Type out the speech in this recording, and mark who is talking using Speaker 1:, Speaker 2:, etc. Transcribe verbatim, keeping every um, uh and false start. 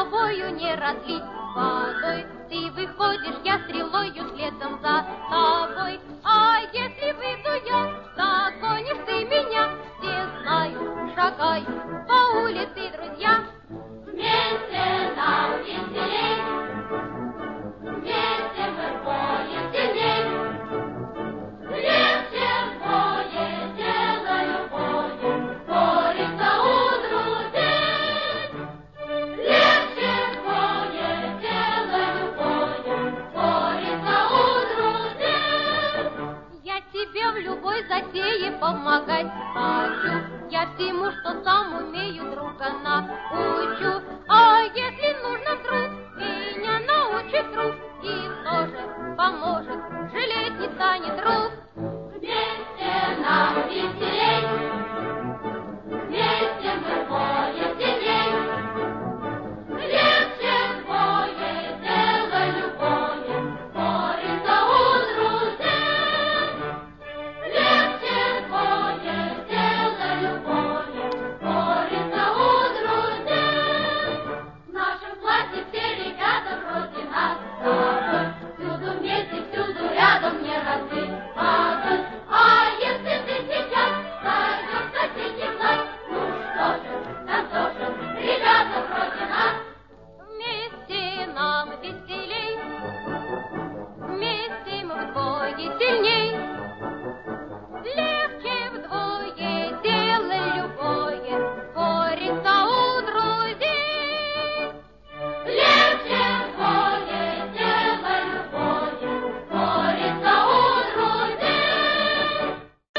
Speaker 1: тобою не разлить водой. Ты выходишь, я стрелою следом за тобой. А если выйду я, догонишь ты меня. Все знают, шагай по улице, друзья. Вместе нам веселей, вместе мы вдвоем сильней. Легче вдвоем делаю бою, борется у друзей. Легче вдвоем делаю бою, борется у друзей. Я тебе в любой затее помогать хочу, я всему, что сам умею,